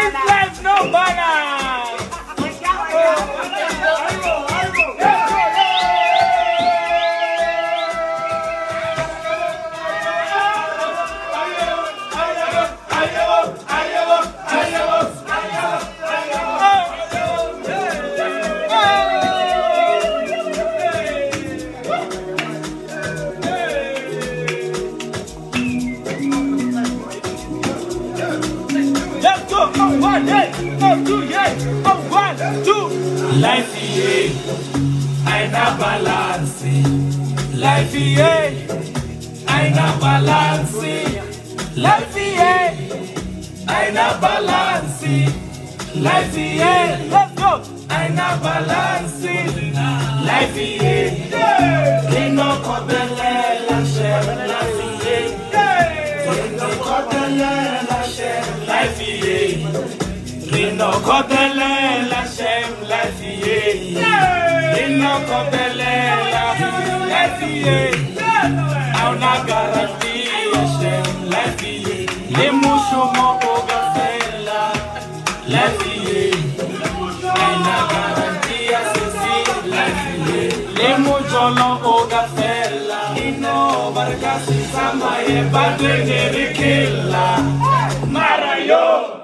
life no balance. Life aina balance. Life aina balance. Life aina balance. Life let's go. Aina balance. Life Rino kodele la shem. Life Rino kodele la shem. Life Rino kodele la shem. Life Rino kodele la life Auna garantia shem. Life Le mushumo oga fela. Life Aina garantia sisi. Life Le mujolo oga fela. Ino bargasi sama ye badre nerikilla. Mara yo.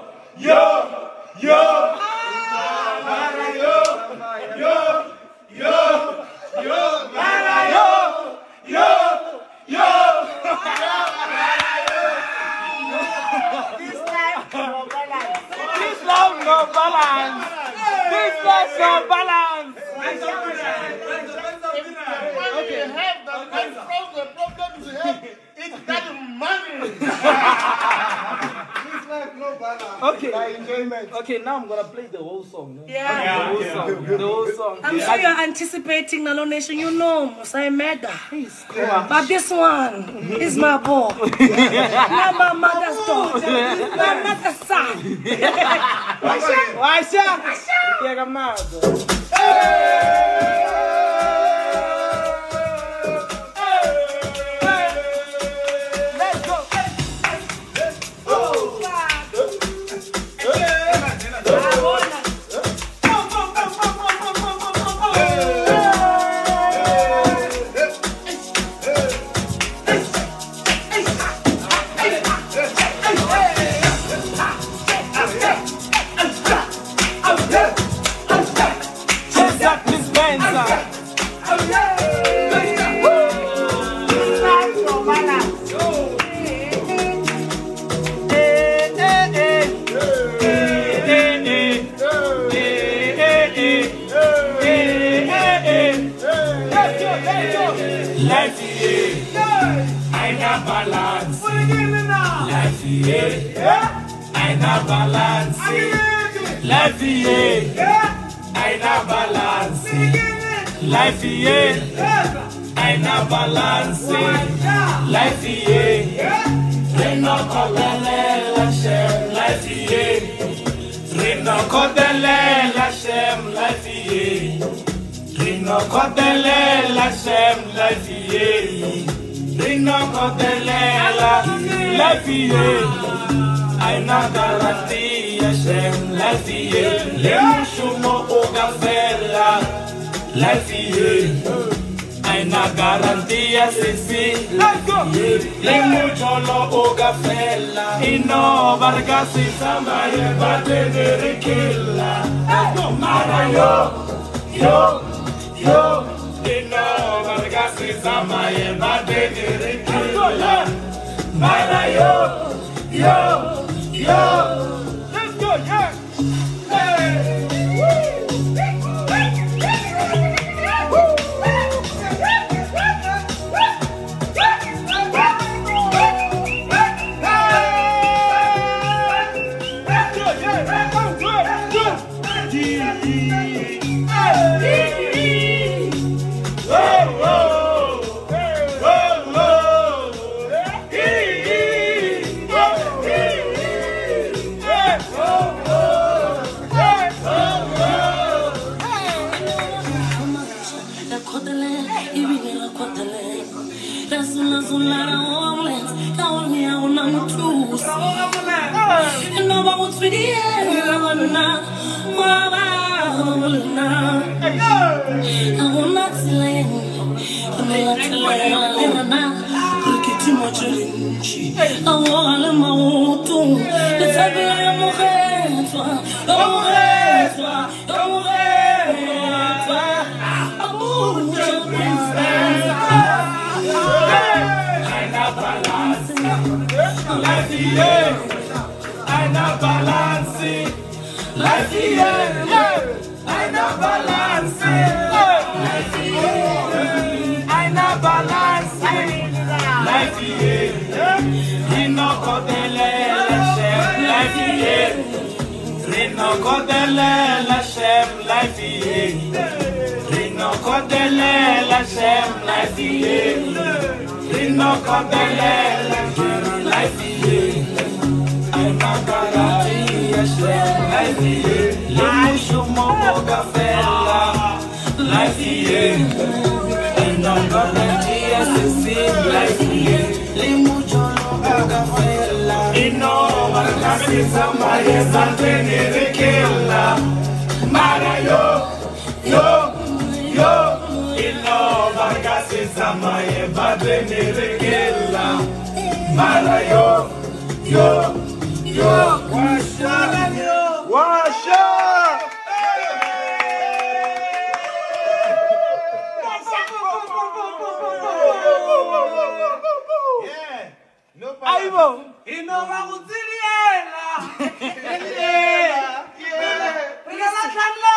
This love no balance. This love no balance. Okay, the problem you have is that money. Okay, now I'm gonna play the whole song. Yeah. The whole song. I'm sure you're anticipating Nalo Nation. You know, Musai Meda. But this one is my boy. Not my mother's daughter. My mother's son. Aina garantia shem. Life Le mushumo oga fela. Life Aina garantia sisi. Le mujolo oga fela. Ino bargasi sama ye bate nerikilla. Mara yo. Ino bargasi sama ye bate nerikilla. Mara yo. Let's go, yeah. Hey. Inova kuziliela. Yeah.